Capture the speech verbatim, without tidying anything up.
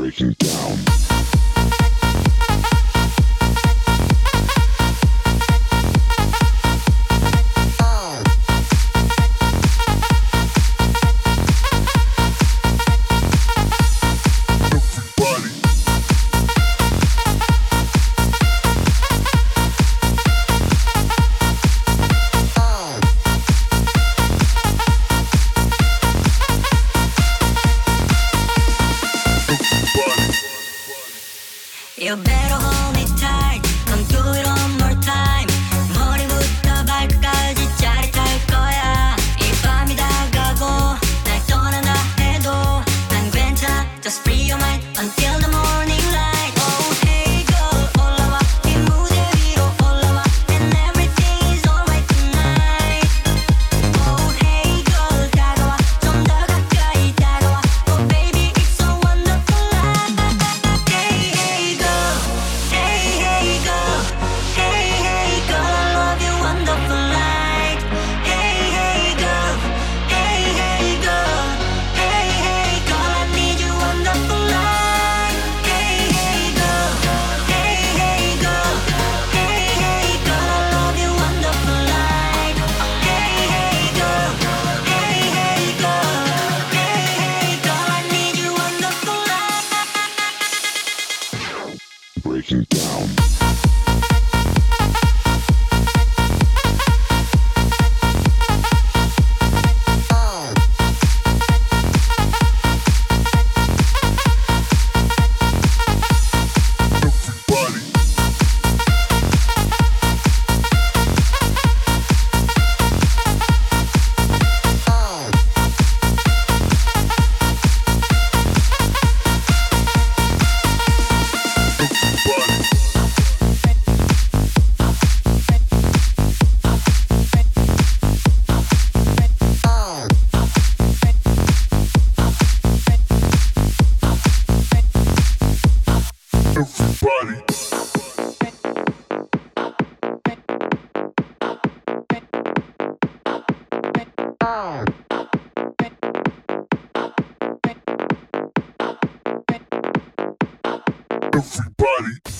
breaking down. You better hold me tight. Come do it one more time. 머리부터 발끝까지 짜릿할 거야. 이 밤이 다가고 날 떠난다 해도 난 괜찮아. Just free your mind until the morning light. Oh hey girl 올라와 이 무대 위로 올라와 and everything is alright tonight. Oh hey girl 다가와 좀 더 가까이 다가와. Oh baby it's so wonderful life. Hey hey girl. Hey hey girl, hey hey girl, I love you wonderful light. Hey hey girl, hey hey girl, hey hey girl, I need you wonderful light. Hey hey girl, hey hey girl, hey hey girl, I love you wonderful light. Hey hey girl, hey hey girl, hey hey girl, I need you wonderful light. Breaking down. Everybody. Everybody.